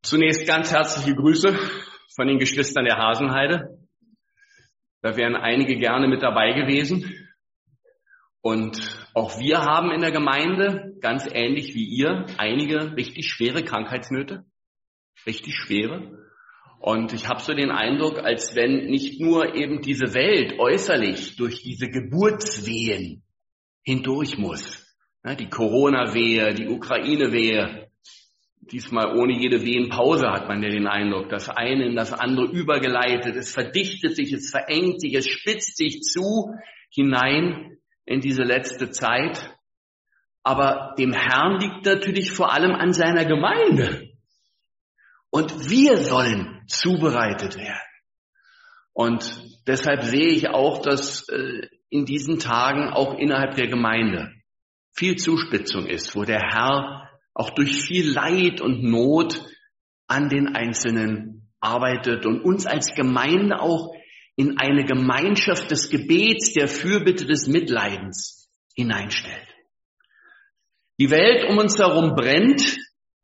Zunächst ganz herzliche Grüße von den Geschwistern der Hasenheide. Da wären einige gerne mit dabei gewesen. Und auch wir haben in der Gemeinde, ganz ähnlich wie ihr, einige richtig schwere Krankheitsnöte. Richtig schwere. Und ich habe so den Eindruck, als wenn nicht nur eben diese Welt äußerlich durch diese Geburtswehen hindurch muss. Ja, die Corona-Wehe, die Ukraine-Wehe. Diesmal ohne jede Wehenpause hat man ja den Eindruck. Das eine in das andere übergeleitet. Es verdichtet sich, es verengt sich, es spitzt sich zu hinein in diese letzte Zeit. Aber dem Herrn liegt natürlich vor allem an seiner Gemeinde. Und wir sollen zubereitet werden. Und deshalb sehe ich auch, dass in diesen Tagen auch innerhalb der Gemeinde viel Zuspitzung ist, wo der Herr auch durch viel Leid und Not an den Einzelnen arbeitet und uns als Gemeinde auch in eine Gemeinschaft des Gebets, der Fürbitte, des Mitleidens hineinstellt. Die Welt um uns herum brennt.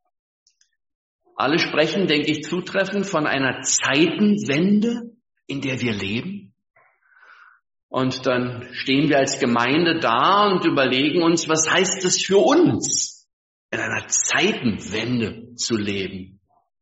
Alle sprechen, denke ich, zutreffend von einer Zeitenwende, in der wir leben. Und dann stehen wir als Gemeinde da und überlegen uns, was heißt es für uns, in einer Zeitenwende zu leben.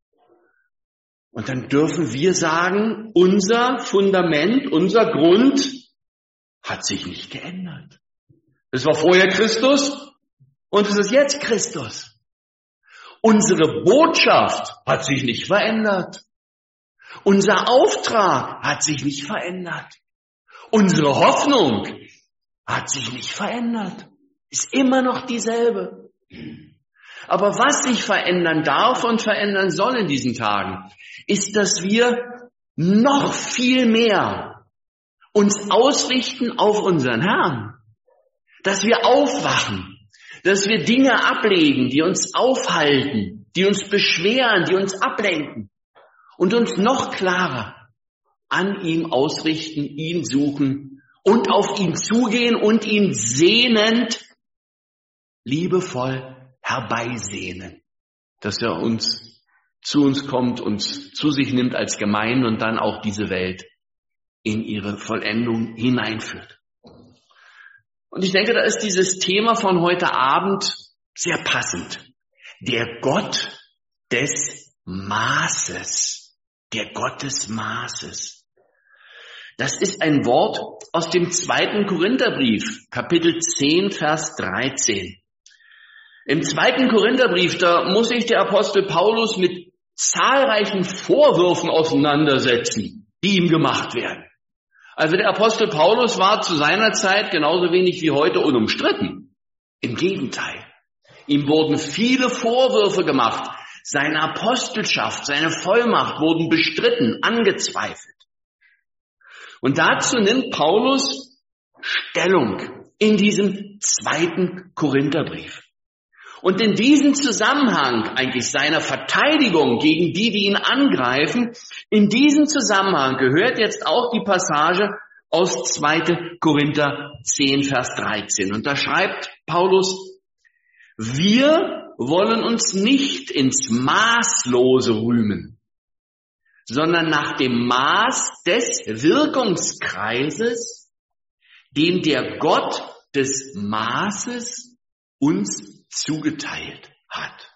Und dann dürfen wir sagen, unser Fundament, unser Grund hat sich nicht geändert. Es war vorher Christus und es ist jetzt Christus. Unsere Botschaft hat sich nicht verändert. Unser Auftrag hat sich nicht verändert. Unsere Hoffnung hat sich nicht verändert. Ist immer noch dieselbe. Aber was sich verändern darf und verändern soll in diesen Tagen, ist, dass wir noch viel mehr uns ausrichten auf unseren Herrn. Dass wir aufwachen. Dass wir Dinge ablegen, die uns aufhalten, die uns beschweren, die uns ablenken und uns noch klarer an ihm ausrichten, ihn suchen und auf ihn zugehen und ihn sehnend, liebevoll herbeisehnen, dass er zu uns kommt, uns zu sich nimmt als Gemeinde und dann auch diese Welt in ihre Vollendung hineinführt. Und ich denke, da ist dieses Thema von heute Abend sehr passend. Der Gott des Maßes. Der Gott des Maßes. Das ist ein Wort aus dem 2. Korintherbrief, Kapitel 10, Vers 13. Im 2. Korintherbrief, da muss sich der Apostel Paulus mit zahlreichen Vorwürfen auseinandersetzen, die ihm gemacht werden. Also der Apostel Paulus war zu seiner Zeit genauso wenig wie heute unumstritten. Im Gegenteil. Ihm wurden viele Vorwürfe gemacht. Seine Apostelschaft, seine Vollmacht wurden bestritten, angezweifelt. Und dazu nimmt Paulus Stellung in diesem 2. Korintherbrief. Und in diesem Zusammenhang, eigentlich seiner Verteidigung gegen die ihn angreifen, in diesem Zusammenhang gehört jetzt auch die Passage aus 2. Korinther 10, Vers 13. Und da schreibt Paulus, wir wollen uns nicht ins Maßlose rühmen, sondern nach dem Maß des Wirkungskreises, den der Gott des Maßes uns zugeteilt hat.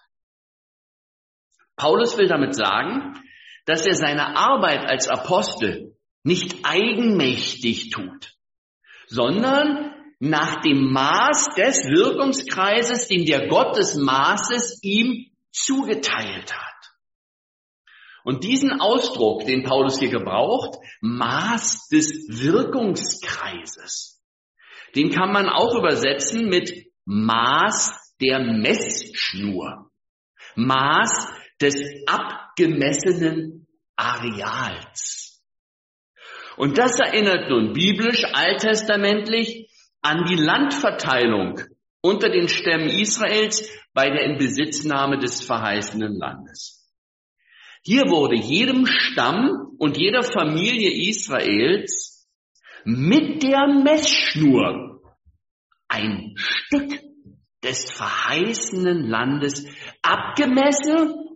Paulus will damit sagen, dass er seine Arbeit als Apostel nicht eigenmächtig tut, sondern nach dem Maß des Wirkungskreises, den der Gott des Maßes ihm zugeteilt hat. Und diesen Ausdruck, den Paulus hier gebraucht, Maß des Wirkungskreises, den kann man auch übersetzen mit Maß der Messschnur, Maß des abgemessenen Areals. Und das erinnert nun biblisch, alttestamentlich an die Landverteilung unter den Stämmen Israels bei der Inbesitznahme des verheißenen Landes. Hier wurde jedem Stamm und jeder Familie Israels mit der Messschnur ein Stück des verheißenen Landes abgemessen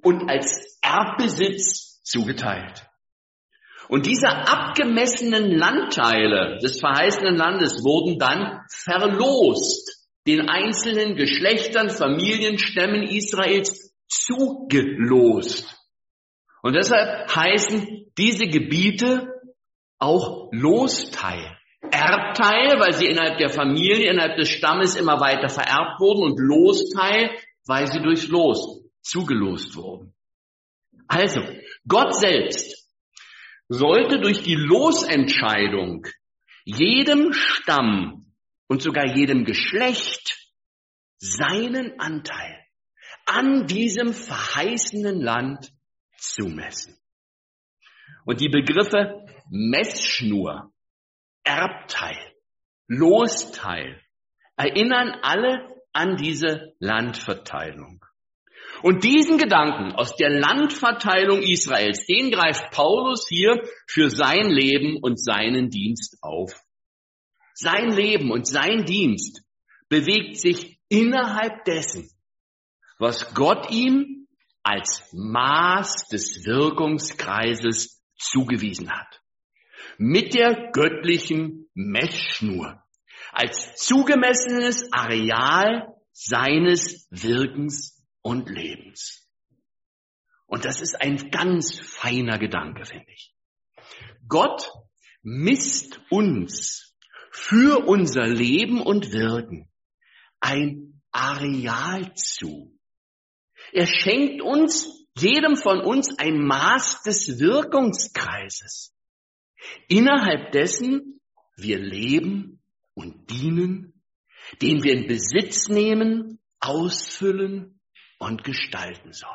und als Erbbesitz zugeteilt. Und diese abgemessenen Landteile des verheißenen Landes wurden dann verlost, den einzelnen Geschlechtern, Familien, Stämmen Israels zugelost. Und deshalb heißen diese Gebiete auch Losteil. Erbteil, weil sie innerhalb der Familie, innerhalb des Stammes immer weiter vererbt wurden, und Losteil, weil sie durchs Los zugelost wurden. Also, Gott selbst sollte durch die Losentscheidung jedem Stamm und sogar jedem Geschlecht seinen Anteil an diesem verheißenen Land zumessen. Und die Begriffe Messschnur, Erbteil, Losteil erinnern alle an diese Landverteilung. Und diesen Gedanken aus der Landverteilung Israels, den greift Paulus hier für sein Leben und seinen Dienst auf. Sein Leben und sein Dienst bewegt sich innerhalb dessen, was Gott ihm als Maß des Wirkungskreises zugewiesen hat. Mit der göttlichen Messschnur als zugemessenes Areal seines Wirkens und Lebens. Und das ist ein ganz feiner Gedanke, finde ich. Gott misst uns für unser Leben und Wirken ein Areal zu. Er schenkt uns, jedem von uns, ein Maß des Wirkungskreises, innerhalb dessen wir leben und dienen, den wir in Besitz nehmen, ausfüllen und gestalten sollen.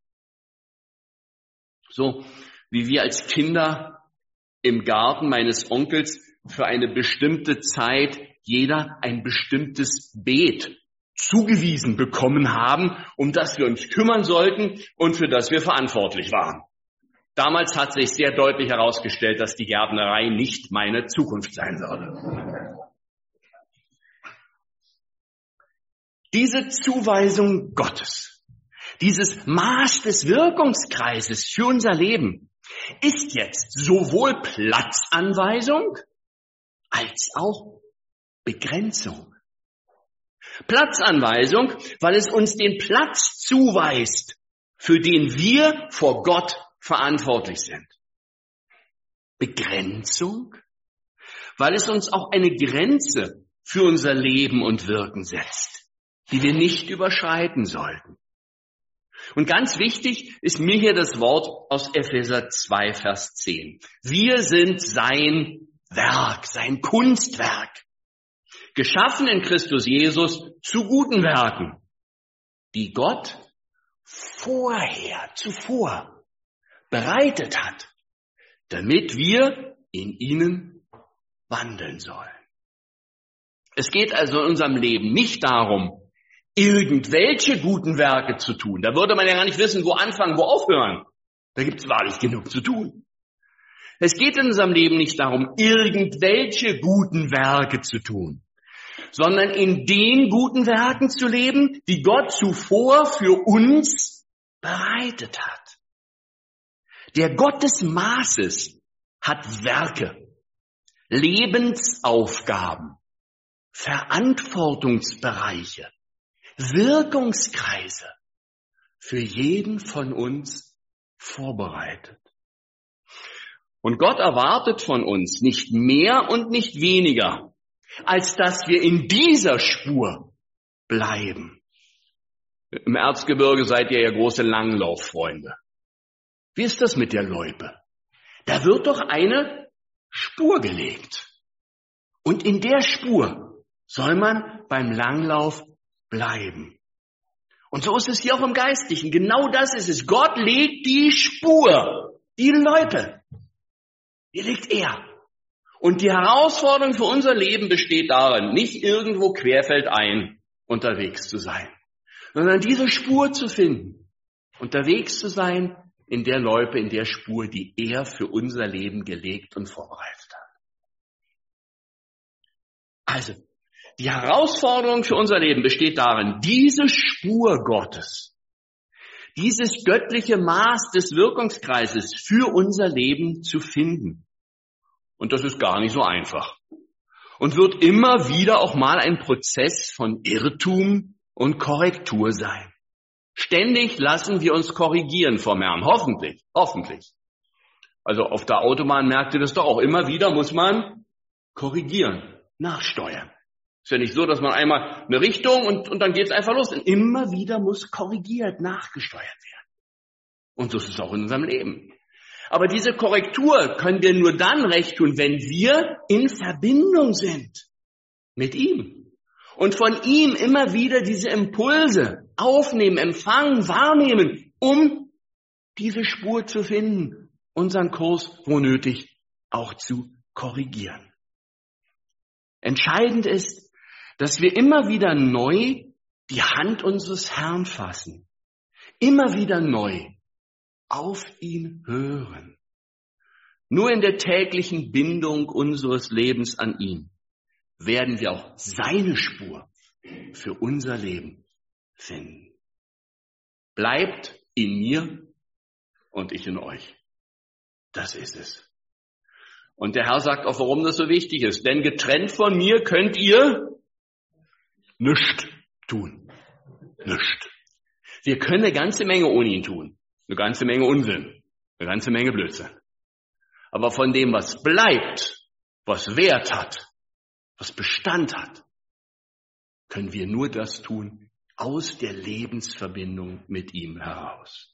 So wie wir als Kinder im Garten meines Onkels für eine bestimmte Zeit jeder ein bestimmtes Beet zugewiesen bekommen haben, um das wir uns kümmern sollten und für das wir verantwortlich waren. Damals hat sich sehr deutlich herausgestellt, dass die Gärtnerei nicht meine Zukunft sein würde. Diese Zuweisung Gottes, dieses Maß des Wirkungskreises für unser Leben, ist jetzt sowohl Platzanweisung als auch Begrenzung. Platzanweisung, weil es uns den Platz zuweist, für den wir vor Gott verantwortlich sind. Begrenzung, weil es uns auch eine Grenze für unser Leben und Wirken setzt, die wir nicht überschreiten sollten. Und ganz wichtig ist mir hier das Wort aus Epheser 2, Vers 10. Wir sind sein Werk, sein Kunstwerk, geschaffen in Christus Jesus zu guten Werken, die Gott zuvor bereitet hat, damit wir in ihnen wandeln sollen. Es geht also in unserem Leben nicht darum, irgendwelche guten Werke zu tun. Da würde man ja gar nicht wissen, wo anfangen, wo aufhören. Da gibt es wahrlich genug zu tun. Es geht in unserem Leben nicht darum, irgendwelche guten Werke zu tun, sondern in den guten Werken zu leben, die Gott zuvor für uns bereitet hat. Der Gott des Maßes hat Werke, Lebensaufgaben, Verantwortungsbereiche, Wirkungskreise für jeden von uns vorbereitet. Und Gott erwartet von uns nicht mehr und nicht weniger, als dass wir in dieser Spur bleiben. Im Erzgebirge seid ihr ja große Langlauffreunde. Wie ist das mit der Loipe? Da wird doch eine Spur gelegt. Und in der Spur soll man beim Langlauf bleiben. Und so ist es hier auch im Geistlichen. Genau das ist es. Gott legt die Spur, die Loipe. Die legt er. Und die Herausforderung für unser Leben besteht darin, nicht irgendwo querfeldein unterwegs zu sein, sondern diese Spur zu finden, unterwegs zu sein in der Loipe, in der Spur, die er für unser Leben gelegt und vorbereitet hat. Also, die Herausforderung für unser Leben besteht darin, diese Spur Gottes, dieses göttliche Maß des Wirkungskreises für unser Leben zu finden. Und das ist gar nicht so einfach. Und wird immer wieder auch mal ein Prozess von Irrtum und Korrektur sein. Ständig lassen wir uns korrigieren vom Herrn. Hoffentlich. Also auf der Autobahn merkt ihr das doch auch. Immer wieder muss man korrigieren, nachsteuern. Ist ja nicht so, dass man einmal eine Richtung und dann geht's einfach los. Und immer wieder muss korrigiert, nachgesteuert werden. Und so ist es auch in unserem Leben. Aber diese Korrektur können wir nur dann recht tun, wenn wir in Verbindung sind mit ihm. Und von ihm immer wieder diese Impulse aufnehmen, empfangen, wahrnehmen, um diese Spur zu finden, unseren Kurs, wo nötig, auch zu korrigieren. Entscheidend ist, dass wir immer wieder neu die Hand unseres Herrn fassen. Immer wieder neu auf ihn hören. Nur in der täglichen Bindung unseres Lebens an ihn werden wir auch seine Spur für unser Leben finden. Bleibt in mir und ich in euch. Das ist es. Und der Herr sagt auch, warum das so wichtig ist. Denn getrennt von mir könnt ihr nichts tun. Nichts. Wir können eine ganze Menge ohne ihn tun. Eine ganze Menge Unsinn. Eine ganze Menge Blödsinn. Aber von dem, was bleibt, was Wert hat, was Bestand hat, können wir nur das tun aus der Lebensverbindung mit ihm heraus.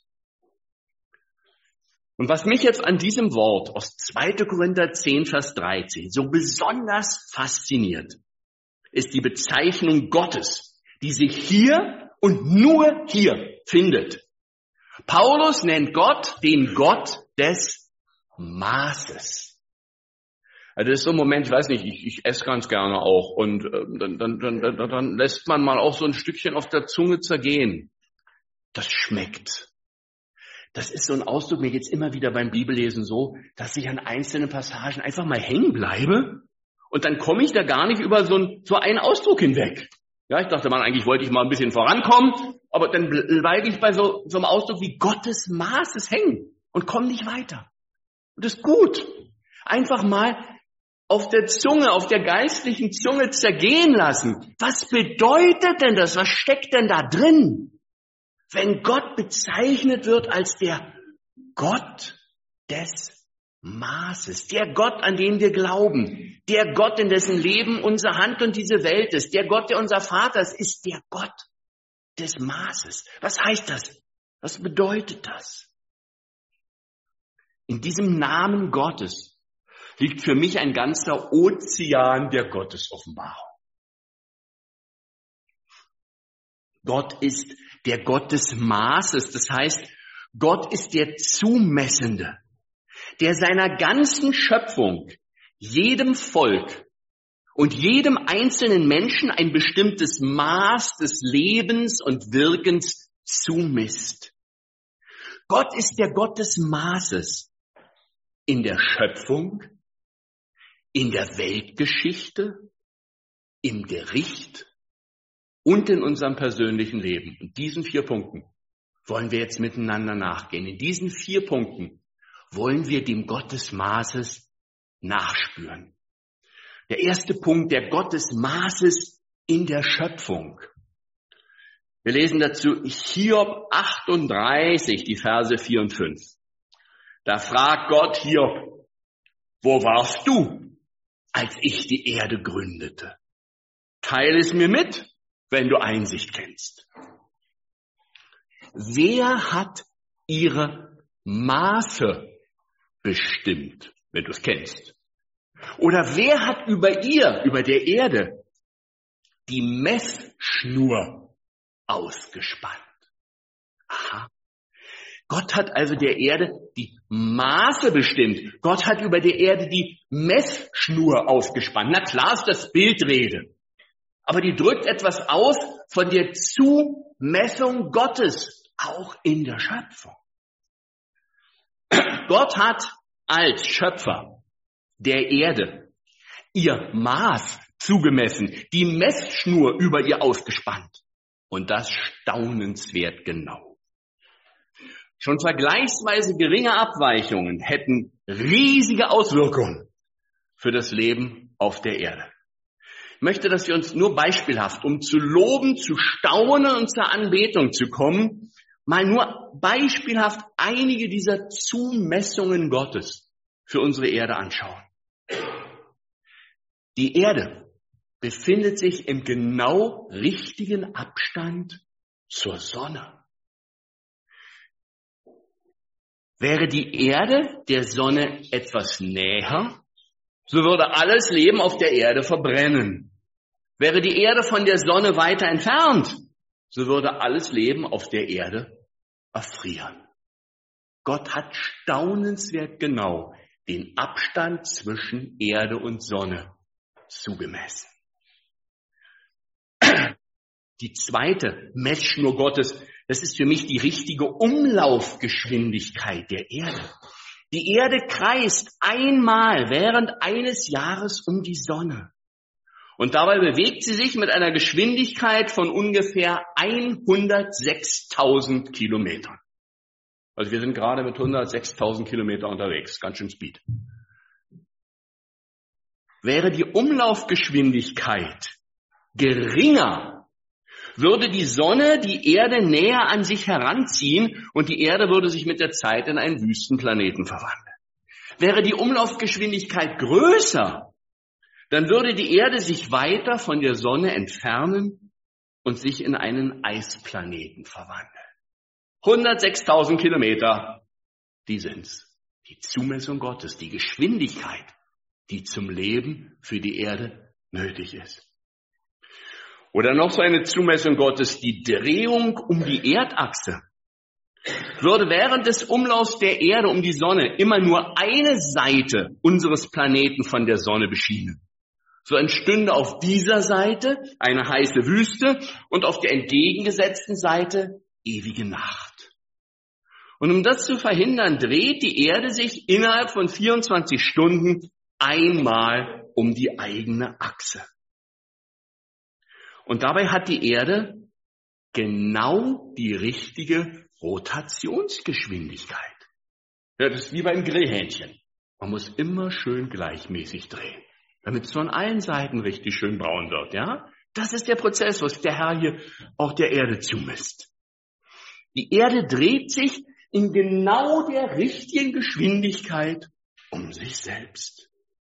Und was mich jetzt an diesem Wort aus 2. Korinther 10, Vers 13 so besonders fasziniert, ist die Bezeichnung Gottes, die sich hier und nur hier findet. Paulus nennt Gott den Gott des Maßes. Also das ist so ein Moment, ich weiß nicht, ich esse ganz gerne auch und dann lässt man mal auch so ein Stückchen auf der Zunge zergehen. Das schmeckt. Das ist so ein Ausdruck, mir geht's immer wieder beim Bibellesen so, dass ich an einzelnen Passagen einfach mal hängen bleibe und dann komme ich da gar nicht über so einen Ausdruck hinweg. Ja, ich dachte mal, eigentlich wollte ich mal ein bisschen vorankommen, aber dann bleibe ich bei so einem Ausdruck wie Gottes Maßes hängen und komme nicht weiter. Und das ist gut. Einfach mal auf der Zunge, auf der geistlichen Zunge zergehen lassen. Was bedeutet denn das? Was steckt denn da drin? Wenn Gott bezeichnet wird als der Gott des Maßes, der Gott, an den wir glauben, der Gott, in dessen Leben unsere Hand und diese Welt ist, der Gott, der unser Vater ist, ist der Gott des Maßes. Was heißt das? Was bedeutet das? In diesem Namen Gottes liegt für mich ein ganzer Ozean der Gottesoffenbarung. Gott ist der Gott des Maßes, das heißt, Gott ist der Zumessende, der seiner ganzen Schöpfung, jedem Volk und jedem einzelnen Menschen ein bestimmtes Maß des Lebens und Wirkens zumisst. Gott ist der Gott des Maßes in der Schöpfung, in der Weltgeschichte, im Gericht und in unserem persönlichen Leben. In diesen 4 Punkten wollen wir jetzt miteinander nachgehen. In diesen 4 Punkten wollen wir dem Gott des Maßes nachspüren. Der erste Punkt, der Gott des Maßes in der Schöpfung. Wir lesen dazu Hiob 38, die Verse 4 und 5. Da fragt Gott Hiob, wo warst du, als ich die Erde gründete? Teile es mir mit, wenn du Einsicht kennst. Wer hat ihre Maße bestimmt, wenn du es kennst? Oder wer hat über der Erde, die Messschnur ausgespannt? Aha. Gott hat also der Erde die Maße bestimmt. Gott hat über der Erde die Messschnur ausgespannt. Na klar ist das Bildrede. Aber die drückt etwas aus von der Zumessung Gottes, auch in der Schöpfung. Gott hat als Schöpfer der Erde ihr Maß zugemessen, die Messschnur über ihr ausgespannt. Und das staunenswert genau. Schon vergleichsweise geringe Abweichungen hätten riesige Auswirkungen für das Leben auf der Erde. Ich möchte, dass wir uns nur beispielhaft, um zu loben, zu staunen und zur Anbetung zu kommen, mal nur beispielhaft einige dieser Zumessungen Gottes für unsere Erde anschauen. Die Erde befindet sich im genau richtigen Abstand zur Sonne. Wäre die Erde der Sonne etwas näher, so würde alles Leben auf der Erde verbrennen. Wäre die Erde von der Sonne weiter entfernt, so würde alles Leben auf der Erde erfrieren. Gott hat staunenswert genau den Abstand zwischen Erde und Sonne zugemessen. Die zweite Messschnur Gottes, das ist für mich die richtige Umlaufgeschwindigkeit der Erde. Die Erde kreist einmal während eines Jahres um die Sonne. Und dabei bewegt sie sich mit einer Geschwindigkeit von ungefähr 106.000 Kilometern. Also wir sind gerade mit 106.000 Kilometer unterwegs, ganz schön Speed. Wäre die Umlaufgeschwindigkeit geringer, würde die Sonne die Erde näher an sich heranziehen und die Erde würde sich mit der Zeit in einen Wüstenplaneten verwandeln. Wäre die Umlaufgeschwindigkeit größer, dann würde die Erde sich weiter von der Sonne entfernen und sich in einen Eisplaneten verwandeln. 106.000 Kilometer, die sind's. Die Zumessung Gottes, die Geschwindigkeit, die zum Leben für die Erde nötig ist. Oder noch so eine Zumessung Gottes, die Drehung um die Erdachse. Würde während des Umlaufs der Erde um die Sonne immer nur eine Seite unseres Planeten von der Sonne beschienen, so entstünde auf dieser Seite eine heiße Wüste und auf der entgegengesetzten Seite ewige Nacht. Und um das zu verhindern, dreht die Erde sich innerhalb von 24 Stunden einmal um die eigene Achse. Und dabei hat die Erde genau die richtige Rotationsgeschwindigkeit. Ja, das ist wie beim Grillhähnchen. Man muss immer schön gleichmäßig drehen, damit es von allen Seiten richtig schön braun wird. Ja, das ist der Prozess, was der Herr hier auch der Erde zumisst. Die Erde dreht sich in genau der richtigen Geschwindigkeit um sich selbst.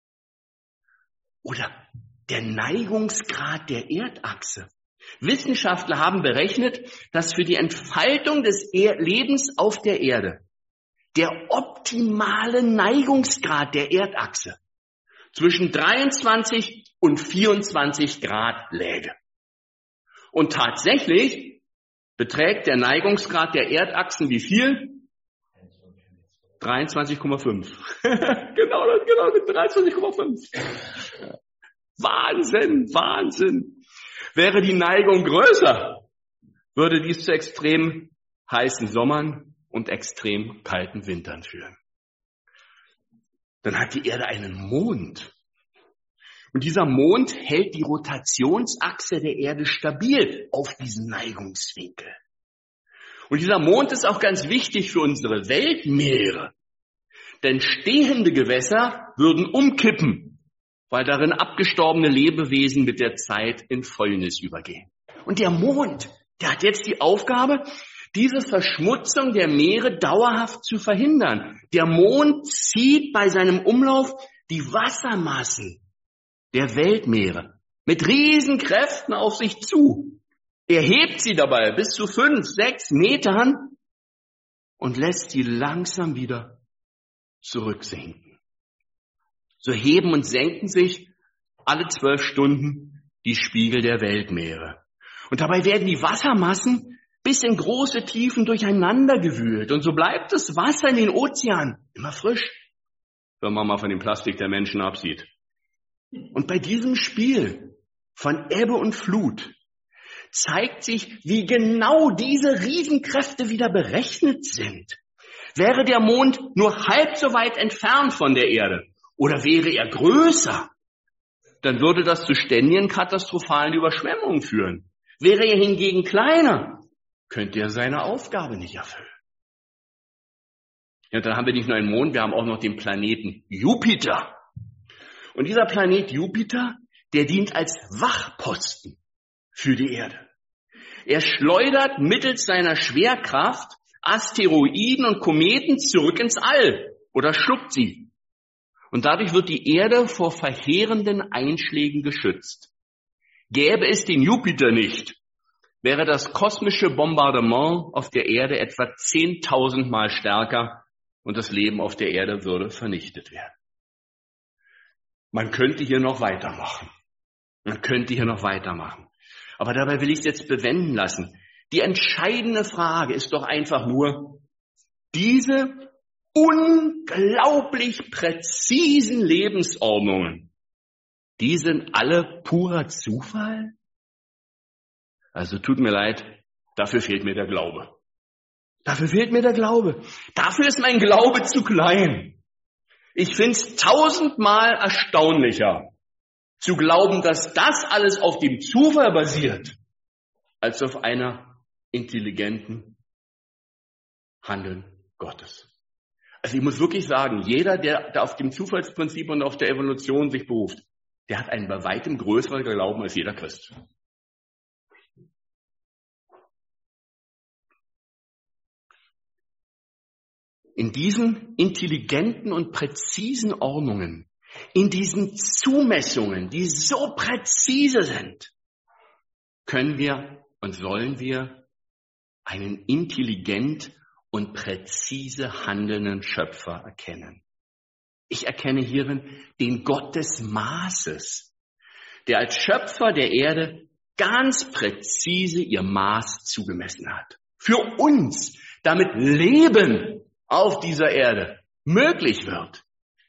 Oder der Neigungsgrad der Erdachse. Wissenschaftler haben berechnet, dass für die Entfaltung des Lebens auf der Erde der optimale Neigungsgrad der Erdachse zwischen 23 und 24 Grad läge. Und tatsächlich beträgt der Neigungsgrad der Erdachsen wie viel? 23,5. genau, 23,5. Wahnsinn. Wäre die Neigung größer, würde dies zu extrem heißen Sommern und extrem kalten Wintern führen. Dann hat die Erde einen Mond. Und dieser Mond hält die Rotationsachse der Erde stabil auf diesem Neigungswinkel. Und dieser Mond ist auch ganz wichtig für unsere Weltmeere. Denn stehende Gewässer würden umkippen, weil darin abgestorbene Lebewesen mit der Zeit in Fäulnis übergehen. Und der Mond, der hat jetzt die Aufgabe, diese Verschmutzung der Meere dauerhaft zu verhindern. Der Mond zieht bei seinem Umlauf die Wassermassen der Weltmeere mit Riesenkräften auf sich zu. Er hebt sie dabei bis zu 5, 6 Metern und lässt sie langsam wieder zurücksinken. So heben und senken sich alle 12 Stunden die Spiegel der Weltmeere. Und dabei werden die Wassermassen bis in große Tiefen durcheinandergewühlt. Und so bleibt das Wasser in den Ozeanen immer frisch, wenn man mal von dem Plastik der Menschen absieht. Und bei diesem Spiel von Ebbe und Flut zeigt sich, wie genau diese Riesenkräfte wieder berechnet sind. Wäre der Mond nur halb so weit entfernt von der Erde oder wäre er größer, dann würde das zu ständigen katastrophalen Überschwemmungen führen. Wäre er hingegen kleiner, könnte er seine Aufgabe nicht erfüllen. Ja, dann haben wir nicht nur einen Mond, wir haben auch noch den Planeten Jupiter. Und dieser Planet Jupiter, der dient als Wachposten für die Erde. Er schleudert mittels seiner Schwerkraft Asteroiden und Kometen zurück ins All oder schluckt sie. Und dadurch wird die Erde vor verheerenden Einschlägen geschützt. Gäbe es den Jupiter nicht, wäre das kosmische Bombardement auf der Erde etwa 10.000 Mal stärker und das Leben auf der Erde würde vernichtet werden. Man könnte hier noch weitermachen. Aber dabei will ich es jetzt bewenden lassen. Die entscheidende Frage ist doch einfach nur, diese unglaublich präzisen Lebensordnungen, die sind alle purer Zufall? Also tut mir leid, dafür fehlt mir der Glaube. Dafür ist mein Glaube zu klein. Ich finde es 1000-mal erstaunlicher, zu glauben, dass das alles auf dem Zufall basiert, als auf einer intelligenten Handeln Gottes. Also ich muss wirklich sagen, jeder, der auf dem Zufallsprinzip und auf der Evolution sich beruft, der hat einen bei weitem größeren Glauben als jeder Christ. In diesen intelligenten und präzisen Ordnungen, in diesen Zumessungen, die so präzise sind, können wir und sollen wir einen intelligent und präzise handelnden Schöpfer erkennen. Ich erkenne hierin den Gott des Maßes, der als Schöpfer der Erde ganz präzise ihr Maß zugemessen hat. Für uns, damit Leben auf dieser Erde möglich wird.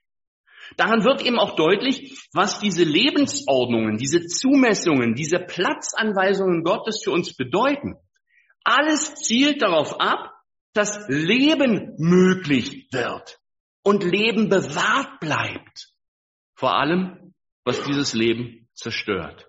Daran wird eben auch deutlich, was diese Lebensordnungen, diese Zumessungen, diese Platzanweisungen Gottes für uns bedeuten. Alles zielt darauf ab, dass Leben möglich wird und Leben bewahrt bleibt. Vor allem, was dieses Leben zerstört.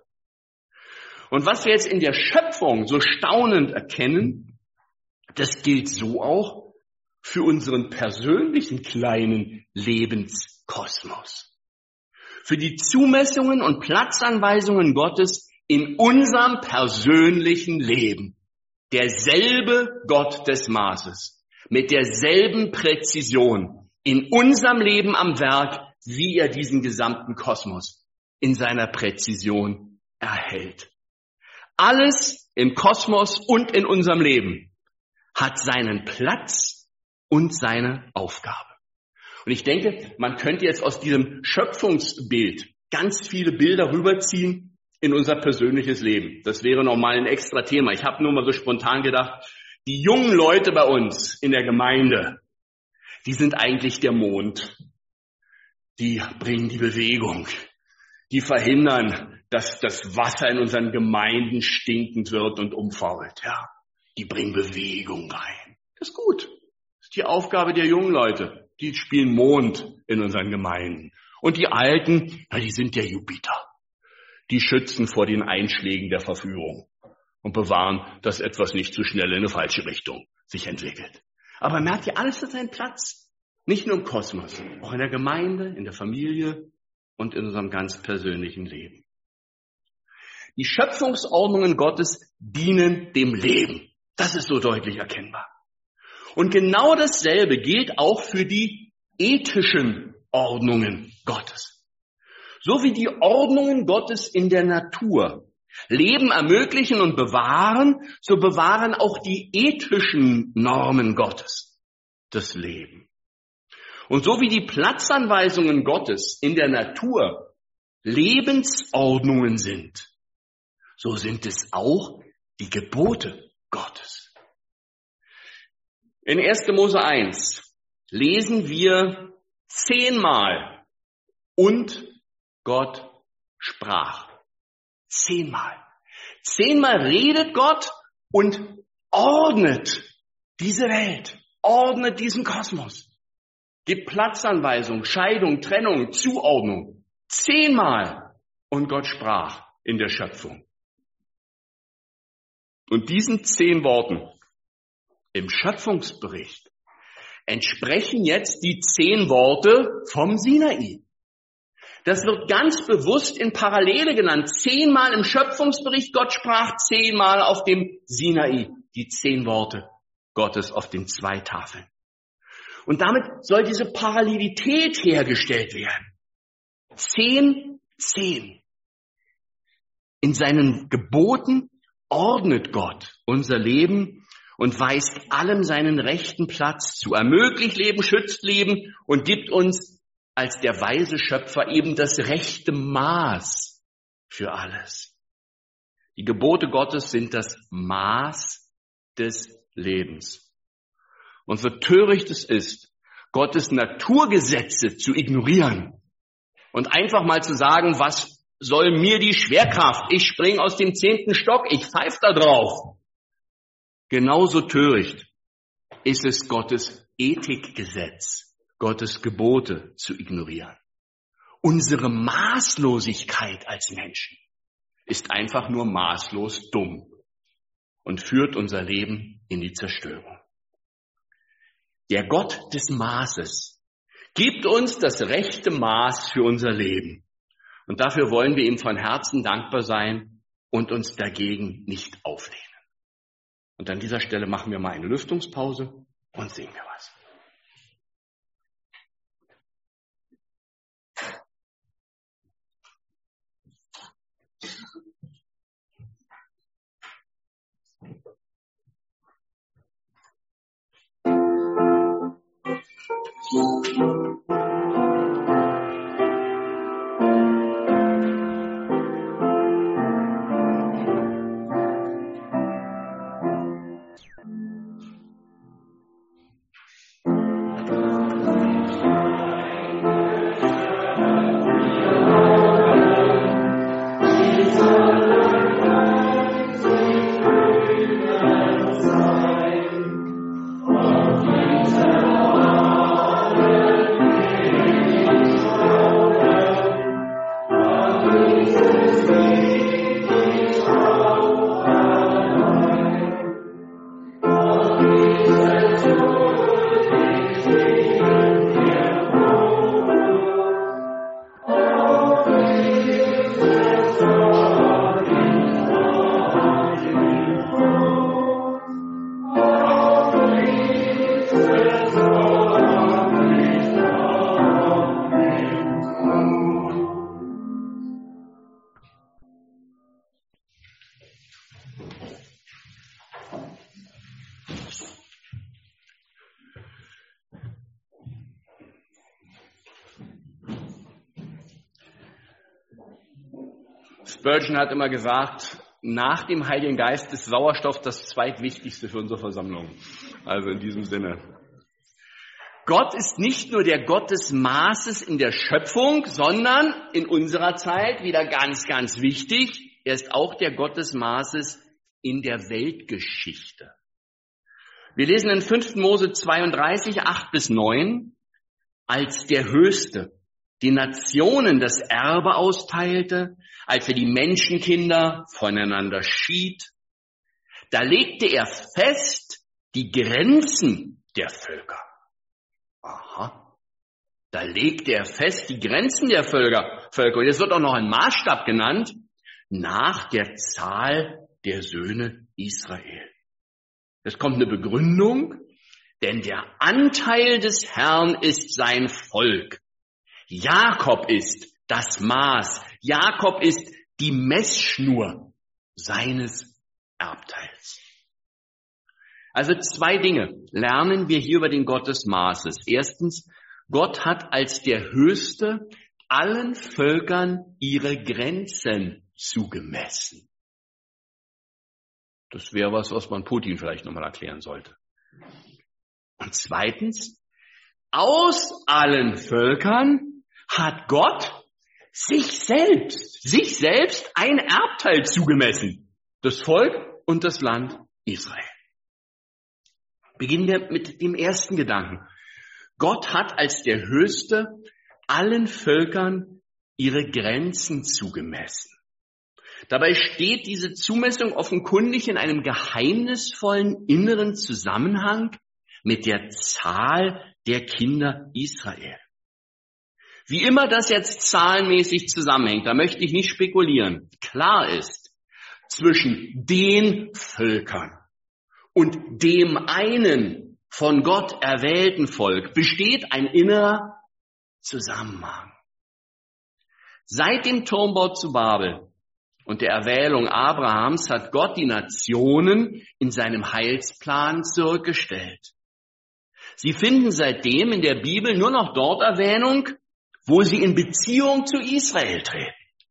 Und was wir jetzt in der Schöpfung so staunend erkennen, das gilt so auch für unseren persönlichen kleinen Lebenskosmos. Für die Zumessungen und Platzanweisungen Gottes in unserem persönlichen Leben. Derselbe Gott des Maßes, mit derselben Präzision in unserem Leben am Werk, wie er diesen gesamten Kosmos in seiner Präzision erhält. Alles im Kosmos und in unserem Leben hat seinen Platz und seine Aufgabe. Und ich denke, man könnte jetzt aus diesem Schöpfungsbild ganz viele Bilder rüberziehen in unser persönliches Leben. Das wäre nochmal ein extra Thema. Ich habe nur mal so spontan gedacht, die jungen Leute bei uns in der Gemeinde, die sind eigentlich der Mond. Die bringen die Bewegung. Die verhindern, dass das Wasser in unseren Gemeinden stinkend wird und umfault. Ja, die bringen Bewegung rein. Das ist gut. Das ist die Aufgabe der jungen Leute. Die spielen Mond in unseren Gemeinden. Und die Alten, die sind der Jupiter. Die schützen vor den Einschlägen der Verführung und bewahren, dass etwas nicht zu schnell in eine falsche Richtung sich entwickelt. Aber merkt ihr, alles hat seinen Platz. Nicht nur im Kosmos, auch in der Gemeinde, in der Familie und in unserem ganz persönlichen Leben. Die Schöpfungsordnungen Gottes dienen dem Leben. Das ist so deutlich erkennbar. Und genau dasselbe gilt auch für die ethischen Ordnungen Gottes. So wie die Ordnungen Gottes in der Natur Leben ermöglichen und bewahren, so bewahren auch die ethischen Normen Gottes das Leben. Und so wie die Platzanweisungen Gottes in der Natur Lebensordnungen sind, so sind es auch die Gebote Gottes. In 1. Mose 1 lesen wir 10-mal und Gott sprach. 10-mal. 10-mal redet Gott und ordnet diese Welt, ordnet diesen Kosmos. Gibt Platzanweisung, Scheidung, Trennung, Zuordnung. 10-mal und Gott sprach in der Schöpfung. Und diesen 10 Worten im Schöpfungsbericht entsprechen jetzt die 10 Worte vom Sinai. Das wird ganz bewusst in Parallele genannt. 10-mal im Schöpfungsbericht, Gott sprach 10-mal auf dem Sinai. Die 10 Worte Gottes auf den 2 Tafeln. Und damit soll diese Parallelität hergestellt werden. 10, 10. In seinen Geboten ordnet Gott unser Leben und weist allem seinen rechten Platz zu. Ermöglicht Leben, schützt Leben und gibt uns als der weise Schöpfer eben das rechte Maß für alles. Die Gebote Gottes sind das Maß des Lebens. Und so töricht es ist, Gottes Naturgesetze zu ignorieren und einfach mal zu sagen, was soll mir die Schwerkraft? Ich spring aus dem 10. Stock, ich pfeif da drauf. Genauso töricht ist es, Gottes Ethikgesetz, Gottes Gebote zu ignorieren. Unsere Maßlosigkeit als Menschen ist einfach nur maßlos dumm und führt unser Leben in die Zerstörung. Der Gott des Maßes gibt uns das rechte Maß für unser Leben. Und dafür wollen wir ihm von Herzen dankbar sein und uns dagegen nicht auflehnen. Und an dieser Stelle machen wir mal eine Lüftungspause und singen wir was. Spurgeon hat immer gesagt, nach dem Heiligen Geist ist Sauerstoff das zweitwichtigste für unsere Versammlung. Also in diesem Sinne. Gott ist nicht nur der Gott des Maßes in der Schöpfung, sondern in unserer Zeit, wieder ganz, ganz wichtig, er ist auch der Gott des Maßes in der Weltgeschichte. Wir lesen in 5. Mose 32, 8-9, als der Höchste die Nationen das Erbe austeilte, als er die Menschenkinder voneinander schied, da legte er fest die Grenzen der Völker. Aha, da legte er fest die Grenzen der Völker. Und jetzt wird auch noch ein Maßstab genannt, nach der Zahl der Söhne Israel. Es kommt eine Begründung, denn der Anteil des Herrn ist sein Volk. Jakob ist das Maß. Jakob ist die Messschnur seines Erbteils. Also 2 Dinge lernen wir hier über den Gott des Maßes. Erstens, Gott hat als der Höchste allen Völkern ihre Grenzen zugemessen. Das wäre was man Putin vielleicht nochmal erklären sollte. Und zweitens, aus allen Völkern hat Gott sich selbst ein Erbteil zugemessen. Das Volk und das Land Israel. Beginnen wir mit dem ersten Gedanken. Gott hat als der Höchste allen Völkern ihre Grenzen zugemessen. Dabei steht diese Zumessung offenkundig in einem geheimnisvollen inneren Zusammenhang mit der Zahl der Kinder Israel. Wie immer das jetzt zahlenmäßig zusammenhängt, da möchte ich nicht spekulieren. Klar ist, zwischen den Völkern und dem einen von Gott erwählten Volk besteht ein innerer Zusammenhang. Seit dem Turmbau zu Babel und der Erwählung Abrahams hat Gott die Nationen in seinem Heilsplan zurückgestellt. Sie finden seitdem in der Bibel nur noch dort Erwähnung, wo sie in Beziehung zu Israel treten.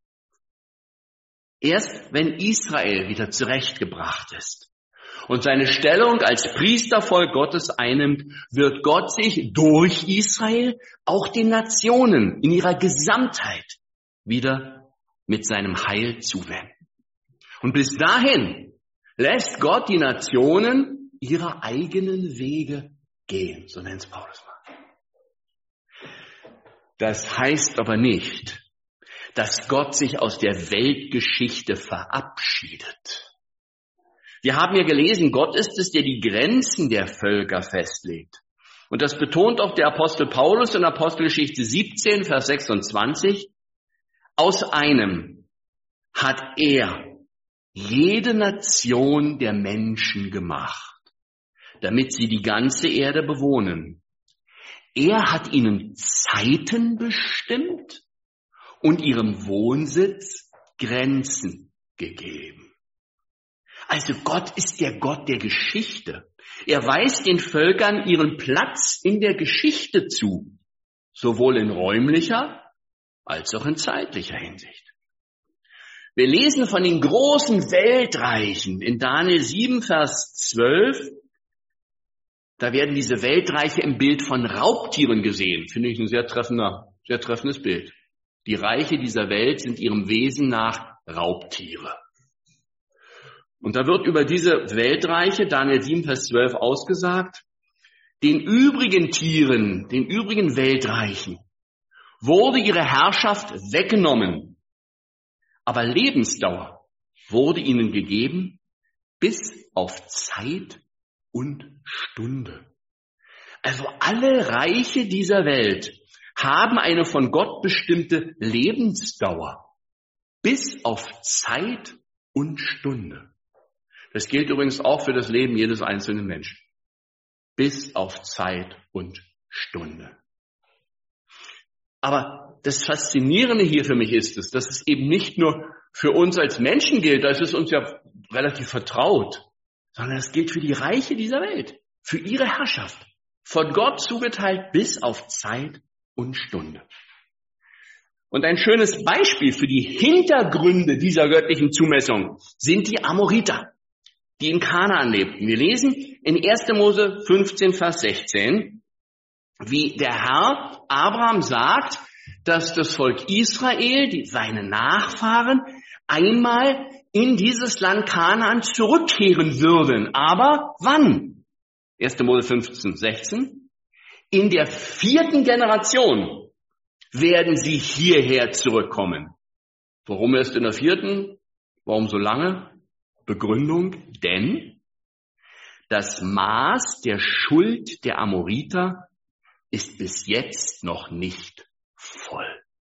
Erst wenn Israel wieder zurechtgebracht ist und seine Stellung als Priestervolk Gottes einnimmt, wird Gott sich durch Israel auch den Nationen in ihrer Gesamtheit wieder mit seinem Heil zuwenden. Und bis dahin lässt Gott die Nationen ihre eigenen Wege gehen, so nennt es Paulus mal. Das heißt aber nicht, dass Gott sich aus der Weltgeschichte verabschiedet. Wir haben ja gelesen, Gott ist es, der die Grenzen der Völker festlegt. Und das betont auch der Apostel Paulus in Apostelgeschichte 17, Vers 26. Aus einem hat er jede Nation der Menschen gemacht, damit sie die ganze Erde bewohnen. Er hat ihnen Zeiten bestimmt und ihrem Wohnsitz Grenzen gegeben. Also Gott ist der Gott der Geschichte. Er weist den Völkern ihren Platz in der Geschichte zu, sowohl in räumlicher als auch in zeitlicher Hinsicht. Wir lesen von den großen Weltreichen in Daniel 7, Vers 12. Da werden diese Weltreiche im Bild von Raubtieren gesehen. Finde ich ein sehr treffendes Bild. Die Reiche dieser Welt sind ihrem Wesen nach Raubtiere. Und da wird über diese Weltreiche, Daniel 7, Vers 12, ausgesagt, den übrigen Tieren, den übrigen Weltreichen, wurde ihre Herrschaft weggenommen, aber Lebensdauer wurde ihnen gegeben bis auf Zeit und Stunde. Also alle Reiche dieser Welt haben eine von Gott bestimmte Lebensdauer bis auf Zeit und Stunde. Das gilt übrigens auch für das Leben jedes einzelnen Menschen. Bis auf Zeit und Stunde. Aber das Faszinierende hier für mich ist es, dass es eben nicht nur für uns als Menschen gilt, das ist uns ja relativ vertraut, sondern es gilt für die Reiche dieser Welt, für ihre Herrschaft, von Gott zugeteilt bis auf Zeit und Stunde. Und ein schönes Beispiel für die Hintergründe dieser göttlichen Zumessung sind die Amoriter, die in Kanaan lebten. Wir lesen in 1. Mose 15, Vers 16, wie der Herr Abraham sagt, dass das Volk Israel, seine Nachfahren, einmal in dieses Land Kanaan zurückkehren würden. Aber wann? 1. Mose 15, 16. In der 4. Generation werden sie hierher zurückkommen. Warum erst in der 4.? Warum so lange? Begründung, denn das Maß der Schuld der Amoriter ist bis jetzt noch nicht voll.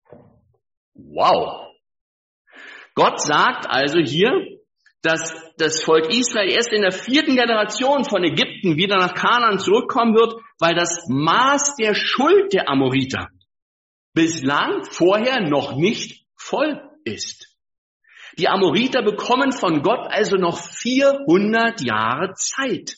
Wow! Gott sagt also hier, dass das Volk Israel erst in der 4. Generation von Ägypten wieder nach Kanaan zurückkommen wird, weil das Maß der Schuld der Amoriter bislang vorher noch nicht voll ist. Die Amoriter bekommen von Gott also noch 400 Jahre Zeit.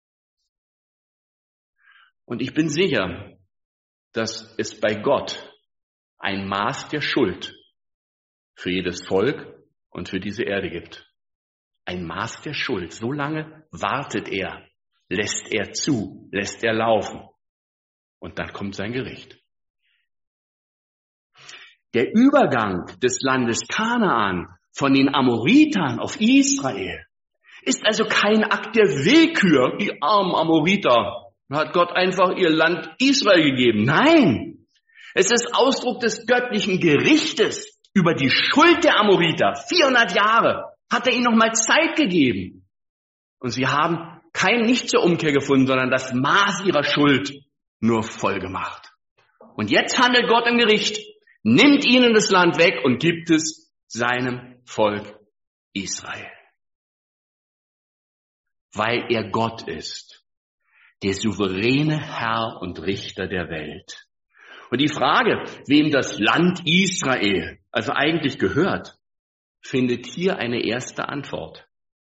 Und ich bin sicher, dass es bei Gott ein Maß der Schuld für jedes Volk und für diese Erde gibt. Ein Maß der Schuld. So lange wartet er, lässt er zu, lässt er laufen. Und dann kommt sein Gericht. Der Übergang des Landes Kanaan von den Amoritern auf Israel ist also kein Akt der Willkür. Die armen Amoriter, hat Gott einfach ihr Land Israel gegeben. Nein, es ist Ausdruck des göttlichen Gerichtes über die Schuld der Amoriter. 400 Jahre hat er ihnen nochmal Zeit gegeben. Und sie haben nicht zur Umkehr gefunden, sondern das Maß ihrer Schuld nur voll gemacht. Und jetzt handelt Gott im Gericht, nimmt ihnen das Land weg und gibt es seinem Volk Israel. Weil er Gott ist, der souveräne Herr und Richter der Welt. Und die Frage, wem das Land Israel also eigentlich gehört, findet hier eine erste Antwort.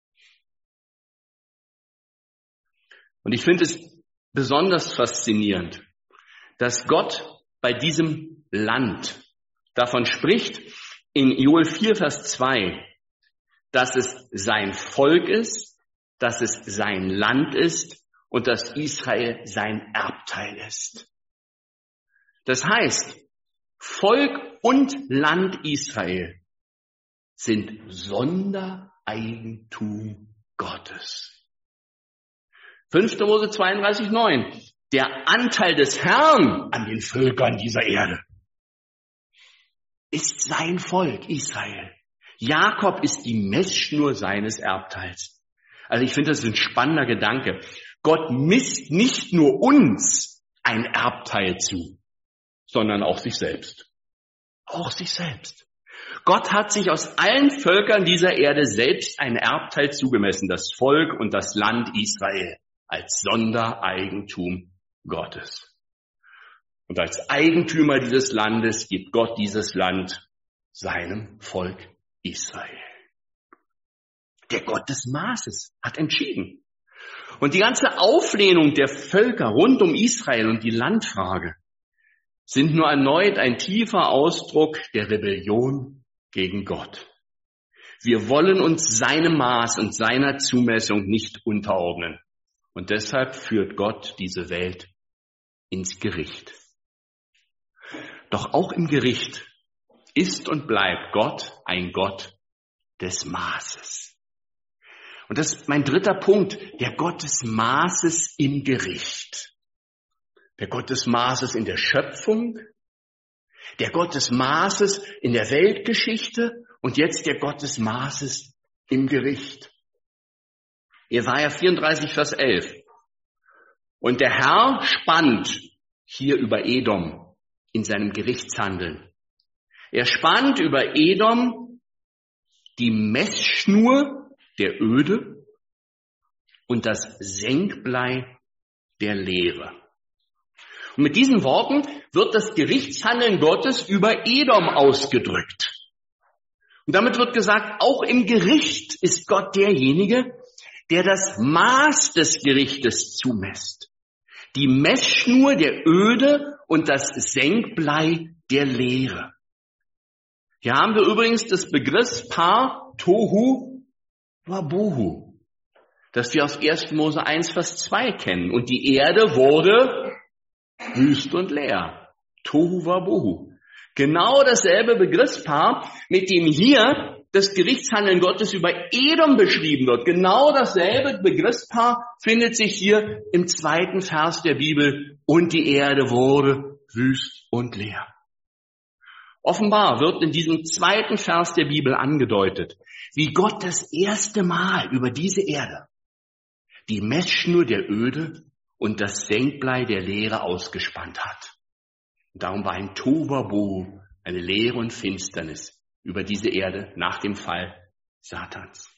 Und ich finde es besonders faszinierend, dass Gott bei diesem Land davon spricht, in Joel 4, Vers 2, dass es sein Volk ist, dass es sein Land ist und dass Israel sein Erbteil ist. Das heißt, Volk und Land Israel sind Sondereigentum Gottes. 5. Mose 32, 9. Der Anteil des Herrn an den Völkern dieser Erde ist sein Volk Israel. Jakob ist die Messschnur seines Erbteils. Also ich finde, das ist ein spannender Gedanke. Gott misst nicht nur uns ein Erbteil zu, sondern auch sich selbst. Auch sich selbst. Gott hat sich aus allen Völkern dieser Erde selbst ein Erbteil zugemessen, das Volk und das Land Israel, als Sondereigentum Gottes. Und als Eigentümer dieses Landes gibt Gott dieses Land seinem Volk Israel. Der Gott des Maßes hat entschieden. Und die ganze Auflehnung der Völker rund um Israel und die Landfrage sind nur erneut ein tiefer Ausdruck der Rebellion gegen Gott. Wir wollen uns seinem Maß und seiner Zumessung nicht unterordnen. Und deshalb führt Gott diese Welt ins Gericht. Doch auch im Gericht ist und bleibt Gott ein Gott des Maßes. Und das ist mein dritter Punkt, der Gott des Maßes im Gericht. Der Gott des Maßes in der Schöpfung, der Gott des Maßes in der Weltgeschichte und jetzt der Gott des Maßes im Gericht. Jesaja 34, Vers 11. Und der Herr spannt hier über Edom in seinem Gerichtshandeln. Er spannt über Edom die Messschnur der Öde und das Senkblei der Leere. Und mit diesen Worten wird das Gerichtshandeln Gottes über Edom ausgedrückt. Und damit wird gesagt, auch im Gericht ist Gott derjenige, der das Maß des Gerichtes zumisst. Die Messschnur der Öde und das Senkblei der Leere. Hier haben wir übrigens das Begriffspaar Tohu Wabohu, das wir aus 1. Mose 1, Vers 2 kennen. Und die Erde wurde wüst und leer. Tohu Wabohu. Genau dasselbe Begriffspaar, mit dem hier das Gerichtshandeln Gottes über Edom beschrieben wird. Genau dasselbe Begriffspaar findet sich hier im 2. Vers der Bibel. Und die Erde wurde wüst und leer. Offenbar wird in diesem 2. Vers der Bibel angedeutet, wie Gott das erste Mal über diese Erde die Messschnur der Öde und das Senkblei der Leere ausgespannt hat. Und darum war ein Tohuwabohu, eine Leere und Finsternis über diese Erde nach dem Fall Satans.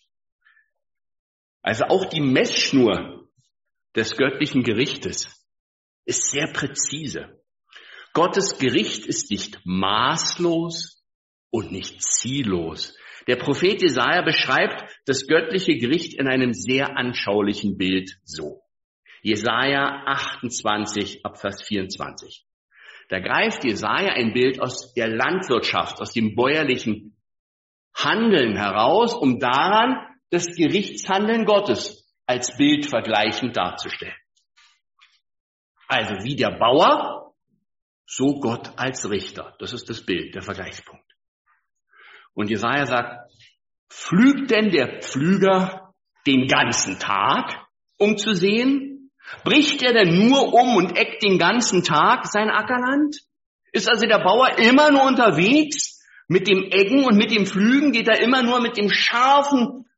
Also auch die Messschnur des göttlichen Gerichtes ist sehr präzise. Gottes Gericht ist nicht maßlos und nicht ziellos. Der Prophet Jesaja beschreibt das göttliche Gericht in einem sehr anschaulichen Bild so. Jesaja 28, ab Vers 24. Da greift Jesaja ein Bild aus der Landwirtschaft, aus dem bäuerlichen Handeln heraus, um daran das Gerichtshandeln Gottes als Bild vergleichend darzustellen. Also wie der Bauer, so Gott als Richter. Das ist das Bild, der Vergleichspunkt. Und Jesaja sagt, pflügt denn der Pflüger den ganzen Tag, um zu sehen? Bricht er denn nur um und eckt den ganzen Tag sein Ackerland? Ist also der Bauer immer nur unterwegs mit dem Eggen und mit dem Pflügen? Geht er immer nur mit dem scharfen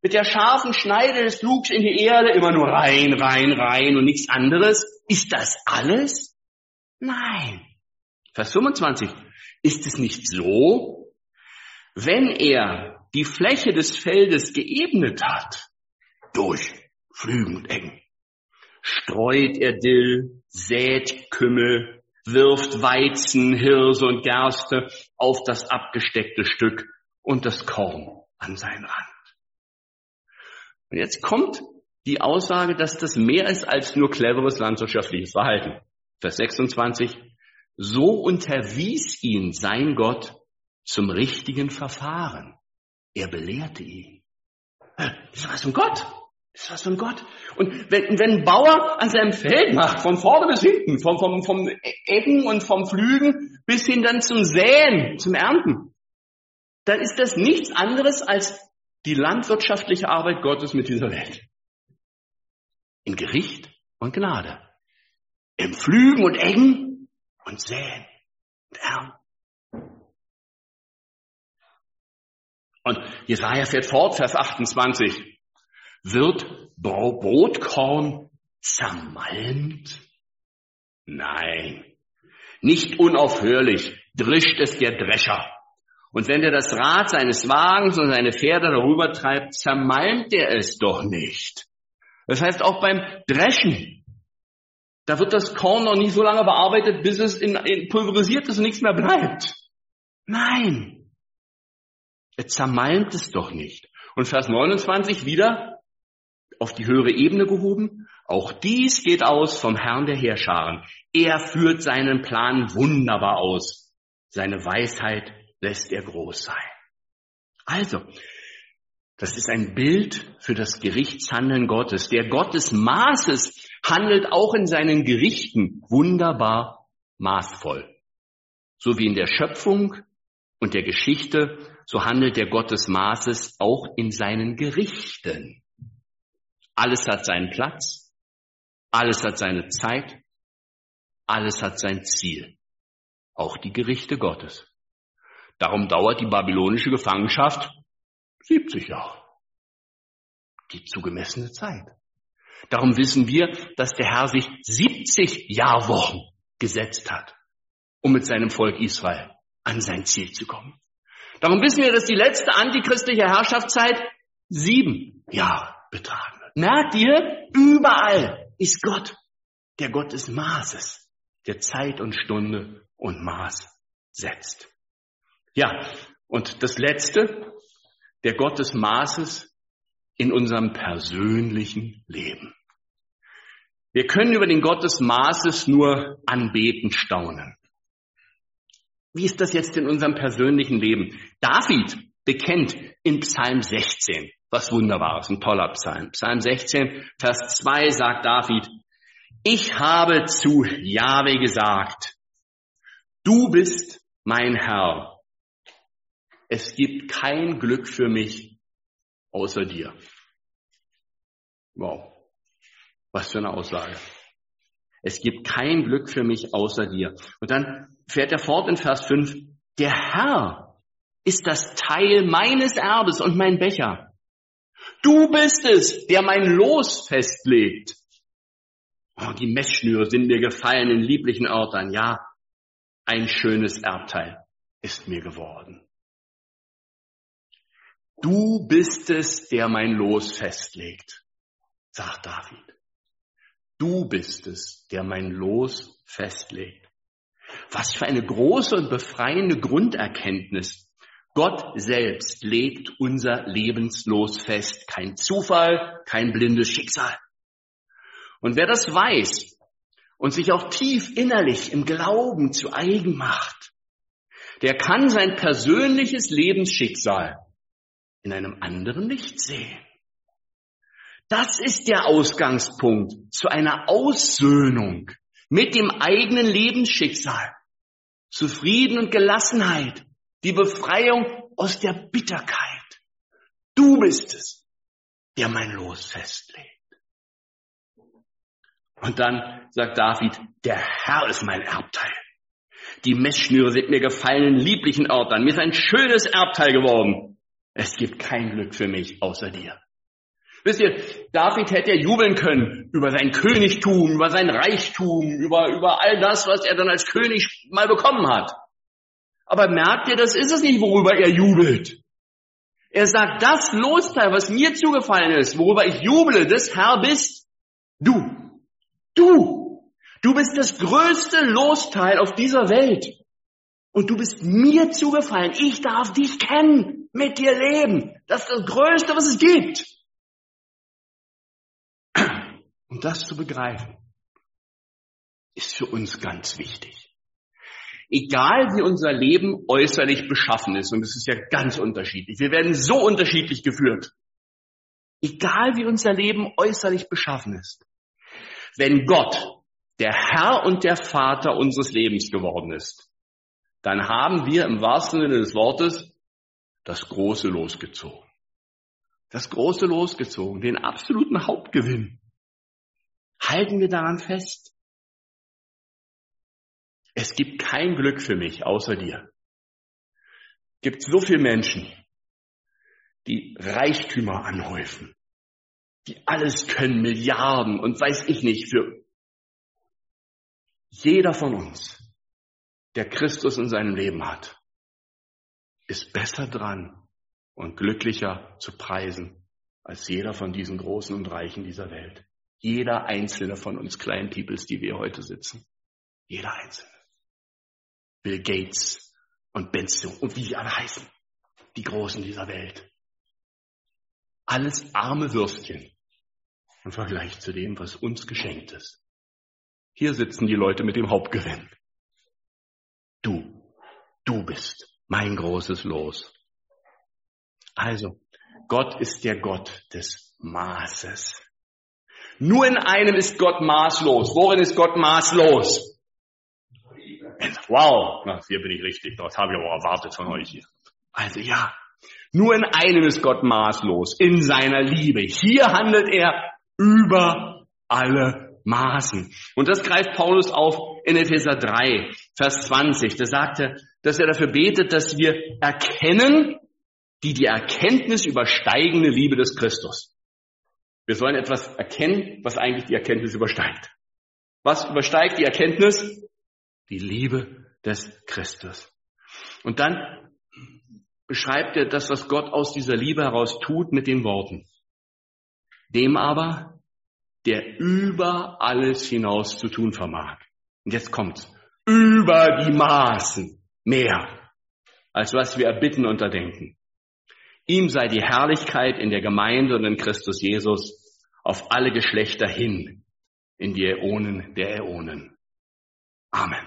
mit der scharfen Schneide des Flugs in die Erde, immer nur rein, rein, rein und nichts anderes. Ist das alles? Nein. Vers 25. Ist es nicht so, wenn er die Fläche des Feldes geebnet hat, durch Pflügen und Eggen, streut er Dill, sät Kümmel, wirft Weizen, Hirse und Gerste auf das abgesteckte Stück und das Korn an seinen Rand. Und jetzt kommt die Aussage, dass das mehr ist als nur cleveres landwirtschaftliches Verhalten. Vers 26. So unterwies ihn sein Gott zum richtigen Verfahren. Er belehrte ihn. Das ist was von Gott. Das ist was von Gott. Und wenn ein Bauer an seinem Feld macht, von vorne bis hinten, vom Eggen und vom Pflügen bis hin dann zum Säen, zum Ernten, dann ist das nichts anderes als die landwirtschaftliche Arbeit Gottes mit dieser Welt. In Gericht und Gnade. Im Pflügen und Eggen und Säen und Ernten. Und Jesaja fährt fort, Vers 28. Wird Brotkorn zermalmt? Nein, nicht unaufhörlich drischt es der Drescher. Und wenn er das Rad seines Wagens und seine Pferde darüber treibt, zermalmt er es doch nicht. Das heißt, auch beim Dreschen, da wird das Korn noch nicht so lange bearbeitet, bis es pulverisiert ist und nichts mehr bleibt. Nein, er zermalmt es doch nicht. Und Vers 29 wieder auf die höhere Ebene gehoben. Auch dies geht aus vom Herrn der Heerscharen. Er führt seinen Plan wunderbar aus. Seine Weisheit lässt er groß sein. Also, das ist ein Bild für das Gerichtshandeln Gottes. Der Gott des Maßes handelt auch in seinen Gerichten wunderbar maßvoll. So wie in der Schöpfung und der Geschichte, so handelt der Gott des Maßes auch in seinen Gerichten. Alles hat seinen Platz, alles hat seine Zeit, alles hat sein Ziel. Auch die Gerichte Gottes. Darum dauert die babylonische Gefangenschaft 70 Jahre. Die zugemessene Zeit. Darum wissen wir, dass der Herr sich 70 Jahrwochen gesetzt hat, um mit seinem Volk Israel an sein Ziel zu kommen. Darum wissen wir, dass die letzte antichristliche Herrschaftszeit 7 Jahre betragen wird. Merkt ihr, überall ist Gott, der Gott des Maßes, der Zeit und Stunde und Maß setzt. Ja, und das Letzte, der Gott des Maßes in unserem persönlichen Leben. Wir können über den Gott des Maßes nur anbeten, staunen. Wie ist das jetzt in unserem persönlichen Leben? David bekennt in Psalm 16, was Wunderbares, ein toller Psalm. Psalm 16, Vers 2 sagt David, ich habe zu Jahwe gesagt, du bist mein Herr. Es gibt kein Glück für mich außer dir. Wow, was für eine Aussage. Es gibt kein Glück für mich außer dir. Und dann fährt er fort in Vers 5, der Herr ist das Teil meines Erbes und mein Becher. Du bist es, der mein Los festlegt. Oh, die Messschnüre sind mir gefallen in lieblichen Örtern. Ja, ein schönes Erbteil ist mir geworden. Du bist es, der mein Los festlegt, sagt David. Du bist es, der mein Los festlegt. Was für eine große und befreiende Grunderkenntnis. Gott selbst legt unser Lebenslos fest. Kein Zufall, kein blindes Schicksal. Und wer das weiß und sich auch tief innerlich im Glauben zu eigen macht, der kann sein persönliches Lebensschicksal in einem anderen Licht sehen. Das ist der Ausgangspunkt zu einer Aussöhnung mit dem eigenen Lebensschicksal. Zufrieden und Gelassenheit, die Befreiung aus der Bitterkeit. Du bist es, der mein Los festlegt. Und dann sagt David, der Herr ist mein Erbteil. Die Messschnüre sind mir gefallen in lieblichen Örtern. Mir ist ein schönes Erbteil geworden. Es gibt kein Glück für mich außer dir. Wisst ihr, David hätte ja jubeln können über sein Königtum, über sein Reichtum, über all das, was er dann als König mal bekommen hat. Aber merkt ihr, das ist es nicht, worüber er jubelt. Er sagt, das Losteil, was mir zugefallen ist, worüber ich jubele, das Herr bist du. Du bist das größte Losteil auf dieser Welt. Und du bist mir zugefallen. Ich darf dich kennen, mit dir leben. Das ist das Größte, was es gibt. Und das zu begreifen, ist für uns ganz wichtig. Egal wie unser Leben äußerlich beschaffen ist, und es ist ja ganz unterschiedlich, wir werden so unterschiedlich geführt. Egal wie unser Leben äußerlich beschaffen ist, wenn Gott der Herr und der Vater unseres Lebens geworden ist, dann haben wir im wahrsten Sinne des Wortes das große Los gezogen. Das große Los gezogen, den absoluten Hauptgewinn. Halten wir daran fest. Es gibt kein Glück für mich außer dir. Es gibt so viele Menschen, die Reichtümer anhäufen, die alles können, Milliarden und weiß ich nicht, für jeder von uns, der Christus in seinem Leben hat, ist besser dran und glücklicher zu preisen als jeder von diesen Großen und Reichen dieser Welt. Jeder einzelne von uns kleinen Peoples, die wir heute sitzen. Jeder einzelne. Bill Gates und Benzo und wie sie alle heißen. Die Großen dieser Welt. Alles arme Würstchen im Vergleich zu dem, was uns geschenkt ist. Hier sitzen die Leute mit dem Hauptgewinn. Du bist mein großes Los. Also, Gott ist der Gott des Maßes. Nur in einem ist Gott maßlos. Worin ist Gott maßlos? Wow, na, hier bin ich richtig. Das habe ich aber erwartet von euch hier. Also ja, nur in einem ist Gott maßlos, in seiner Liebe. Hier handelt er über alle Maßen. Und das greift Paulus auf in Epheser 3, Vers 20. Da sagt er, dass er dafür betet, dass wir erkennen, die Erkenntnis übersteigende Liebe des Christus. Wir sollen etwas erkennen, was eigentlich die Erkenntnis übersteigt. Was übersteigt die Erkenntnis? Die Liebe des Christus. Und dann beschreibt er das, was Gott aus dieser Liebe heraus tut, mit den Worten. Dem aber, der über alles hinaus zu tun vermag. Und jetzt kommt's. Über die Maßen mehr, als was wir erbitten und erdenken. Ihm sei die Herrlichkeit in der Gemeinde und in Christus Jesus auf alle Geschlechter hin, in die Äonen der Äonen. Amen.